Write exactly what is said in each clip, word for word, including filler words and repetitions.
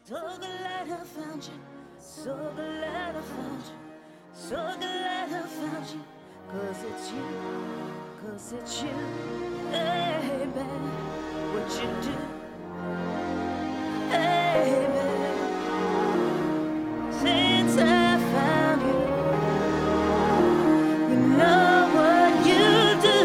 So glad I found you, so glad I found you, so glad I found you, cause it's you, cause it's you, hey babe, what you do, hey babe, since I found you, you know what you do.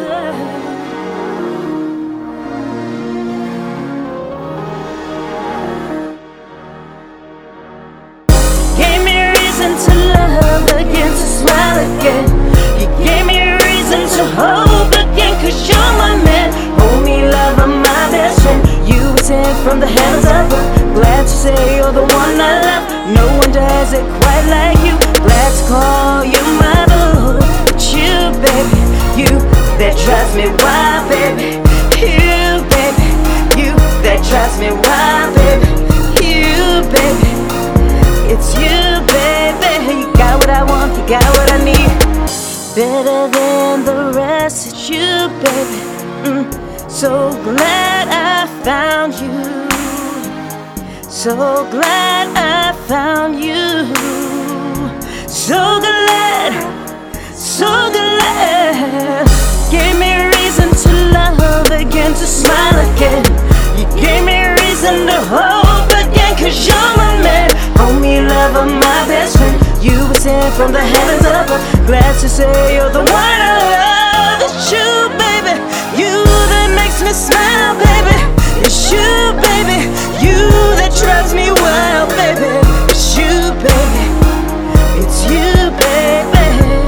To love again, to smile again. You gave me a reason to hope again, cause you're my man. Hold me, love, I'm my best friend. You were sent from the heavens above. Glad to say you're the one I love. No one does it quite like you. Glad to call you my boo. But you, baby, you that drives me wild, baby. You, baby, you that drives me wild, baby. You, baby, it's you, baby. You got what I want, you got what I need. Better than the rest, it's you, baby. mm. So glad I found you. So glad I found you. So glad, so glad. Gave me a reason to love again, to smile again. You gave me a reason to hope again, cause you're my man. Hold me, love, I'm my best friend. You were sent from the heavens above. Glad to say you're the one I love. It's you, baby, you that makes me smile, baby. It's you, baby, you that drives me wild, baby. It's you, baby, it's you, baby.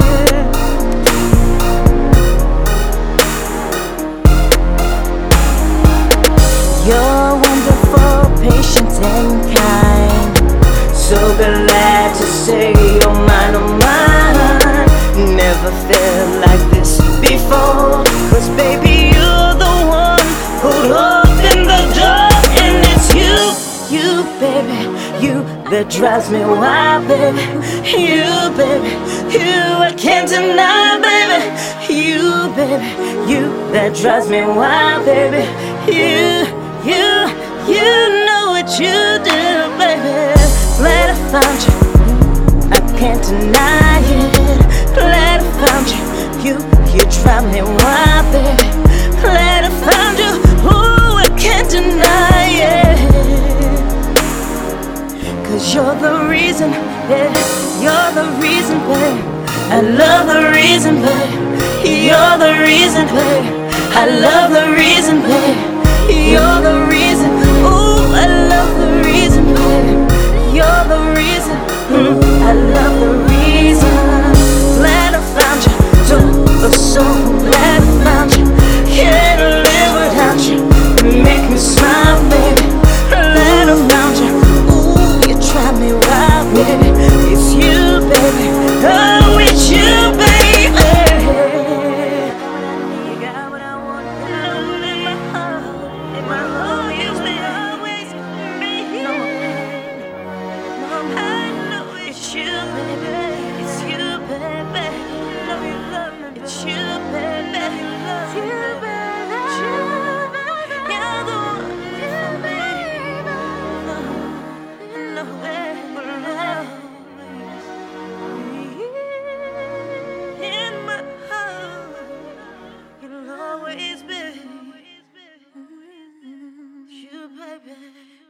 You're wonderful, patient and kind. So glad to say you're mine, oh mine. Never felt like this before, cause baby you're the one who'd open the door. And it's you, you baby, you that drives me wild, baby. You baby, you I can't deny, baby. You baby, you that drives me wild, baby. You, you, you know what you do, baby. Glad I found you, I can't deny it. Glad I found you, you, you drive me wild, baby. Glad I found you, ooh, I can't deny it. Cause you're the reason, yeah, you're the reason, babe. I love the reason, babe. You're the reason, babe. I love the reason, babe. You're the reason, ooh, I love the reason, babe. You're the reason, mm, I love the reason. Glad I found you, so, so glad I found you. Can't live without you, you make me smile, baby. Glad I found you, ooh, you drive me wild, baby. It's you, baby, oh, it's you, baby. You got what I want, love in my heart, in my heart, you will always be here. I know it's you, baby. It's you, baby. I know you love me. It's you, baby. It's you, baby. It's you, baby. You're the one for me. I know where love is. In my heart, you'll always be. It's you, baby.